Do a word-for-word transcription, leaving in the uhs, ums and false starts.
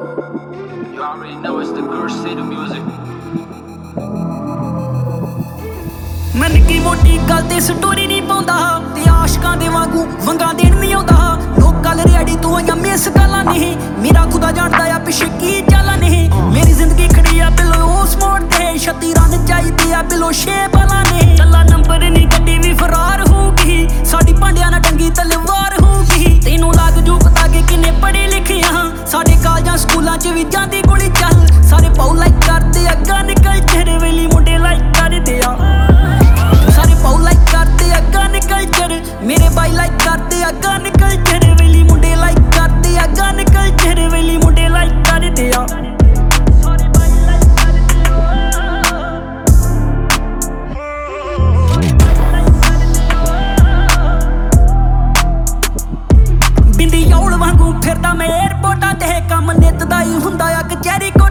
You already know it's the Guru City music. मैं निक्की मोटी गल ते स्टोरी नहीं पाउंदा ते आशकां दे वांगू वंगा देण नहीं आउंदा लोक गल रेड़ी तू आइयां मिस गल्लां नहीं मेरा खुदा जानदा आ पिछे की चालां नहीं मेरी जिंदगी खड़ी आ बिलो उस मोड़ ते छत्ती रन चाहिदे आ बिलो छे बालां ने कल्ला नंबर नहीं गड्डी भी फरार होगी साडी भांडियां नाल टंगी तलवार होगी तैनू लग जू पता कि किन्ने पढ़े लिखे हां साडे कालजां स्कूलां च भी जांदी गोली चल सारे पाउ लाइक करदे आ गन कल्चर वेली मुंडे लाइक करदे आ सारे पाउ लाइक करते आ गन कल्चर मेरे भाई लाइक करते आ गन कल्चर वेली मुंडे लाइक करते आ गन कल्चर वेली मुंडे लाइक करते आ सारे भाई लाइक करते आ बिंदी औल वांगू फिरदा मैं एयरपोर्टां ते कम नित दा ही हुंदा आ कचहरी